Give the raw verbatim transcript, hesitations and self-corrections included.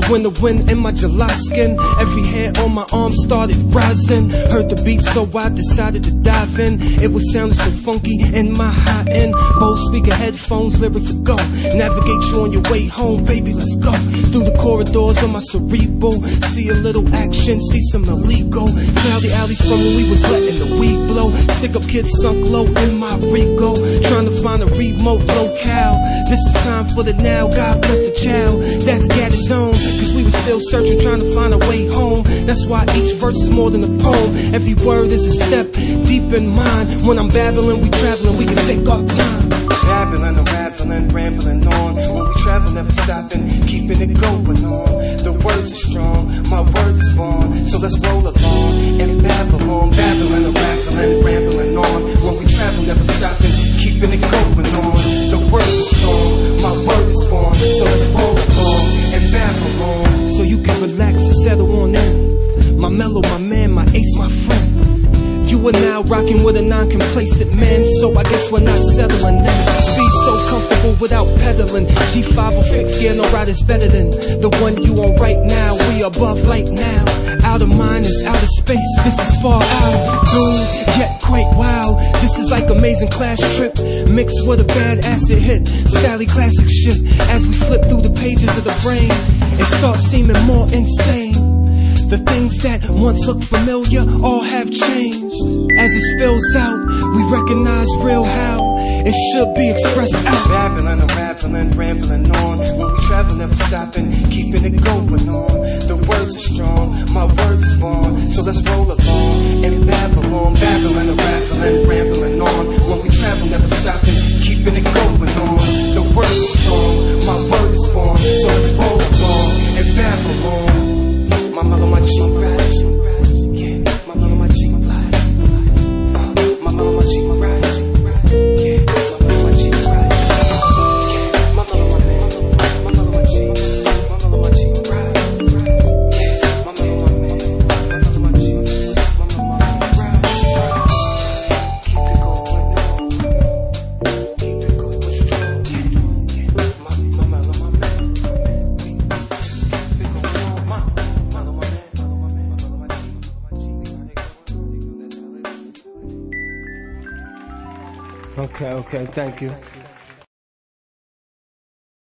winter wind in my July skin. Every hair on my arm started rising. Heard the beat, so I decided to dive in. It was sounding so funky in my high end. Bose speaker headphones, lyrics to go. Navigate you on your way home, baby, let's go. Through the corridors of my cerebral, see a little action, see some illegal. Cloudy alleys from when we was letting the weed blow. Stick up kids sunk low in my Rigo, trying to find a remote locale. This is time for the now, God bless the child. That's got its own, cause we was still searching, trying to find a way home. That's why each verse is more than a poem. Every word is a step deep in mind. When I'm babbling, we traveling, we can take our time. Babbling, I'm rattling, rambling on. When we travel, never stopping, keeping it going on. The words are strong, my word is born. So let's roll along and babble on. Babbling, I'm rattling, rambling on. When we travel, never stopping, keeping it going on. The words are strong, my word is born. So let's roll along and babble on. So you can relax and settle on in. My mellow, my man, my ace, my friend. You are now rocking with a non-complacent man, so I guess we're not settling then. Be so comfortable without pedaling. G five oh fixed gear, no ride is better than the one you on right now. We above light now. Out of mind is out of space. This is far out, dude, yet quite wow. This is like amazing class trip mixed with a bad acid hit. Sally classic shit. As we flip through the pages of the brain, it starts seeming more insane. The things that once looked familiar all have changed. As it spills out, we recognize real how it should be expressed out. Babbling, I'm rattling, rambling on. When we travel, never stopping, keeping it going on. The words are strong, my word is born. So let's roll along and babble on. Babbling, I'm rattling, rambling on. When we travel, never stopping, keeping it going on. The words are strong, my word is born. So let's roll along and babble on. My mellow, my cheek rise, yeah. My mellow, my cheek rise, uh, my mellow, my cheek rise, yeah. My mellow, my cheek rise, yeah. My mellow, my man, my mellow, my cheek, my mellow, my cheek rise, yeah. My mellow, my man, my mellow, my cheek, my mellow, my rise. Keep it going, no. Keep it going strong, yeah, yeah. My, my mellow, my man, keep it going on, my. Okay, okay, thank you.